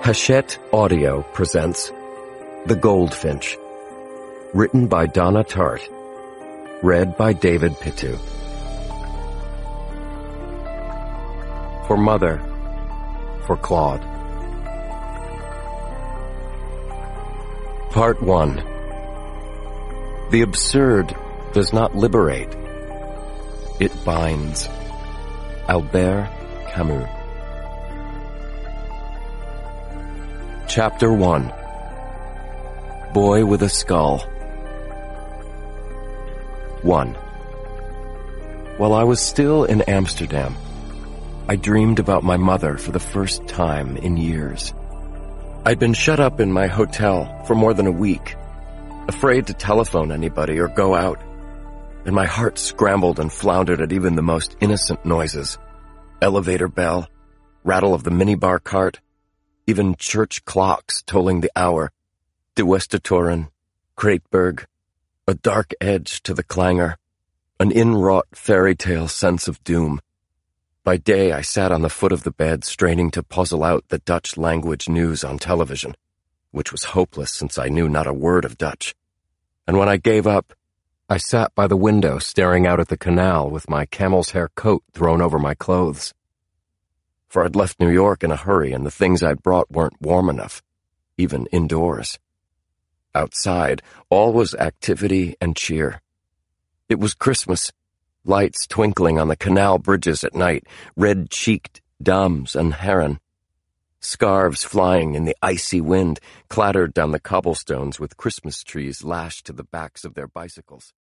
Hachette Audio presents The Goldfinch, written by Donna Tartt, read by David Pitu. For Mother, for Claude. Part 1. The absurd does not liberate. It binds. Albert Camus. Chapter 1. Boy with a Skull. 1. While I was still in Amsterdam, I dreamed about my mother for the first time in years. I'd been shut up in my hotel for more than a week, afraid to telephone anybody or go out, and my heart scrambled and floundered at even the most innocent noises. Elevator bell, rattle of the minibar cart, even church clocks tolling the hour, De Westertoren, Kreitberg, a dark edge to the clangor, an inwrought fairy tale sense of doom. By day I sat on the foot of the bed straining to puzzle out the Dutch language news on television, which was hopeless since I knew not a word of Dutch. And when I gave up, I sat by the window staring out at the canal with my camel's hair coat thrown over my clothes. For I'd left New York in a hurry and the things I'd brought weren't warm enough, even indoors. Outside, all was activity and cheer. It was Christmas, lights twinkling on the canal bridges at night, red-cheeked dames and herren. Scarves flying in the icy wind clattered down the cobblestones with Christmas trees lashed to the backs of their bicycles.